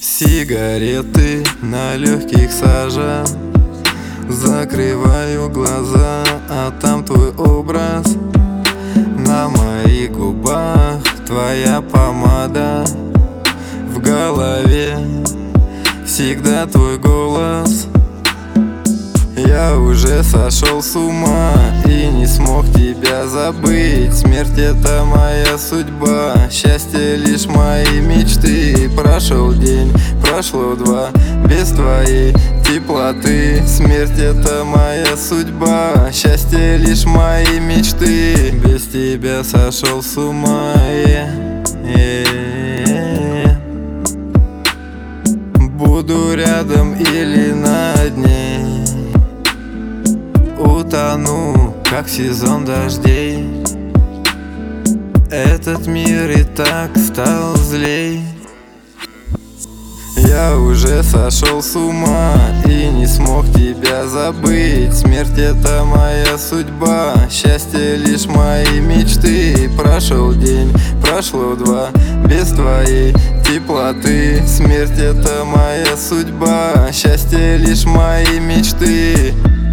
Сигареты на легких сажа. Закрываю глаза, а там твой образ. На моих губах твоя помада. В голове всегда твой голос. Я уже сошел с ума и не смог тебя забыть. Смерть — это моя судьба, счастье — лишь мои мечты. Прошел день, прошло два, без твоей теплоты. Смерть — это моя судьба, счастье — лишь мои мечты. Без тебя сошел с ума, Буду рядом или над ней. Утону, как сезон дождей. Этот мир и так стал злей. Я уже сошел с ума и не смог тебя забыть. Смерть — это моя судьба, счастье — лишь мои мечты. Прошел день, прошло два, без твоей теплоты. Смерть — это моя судьба, счастье — лишь мои мечты.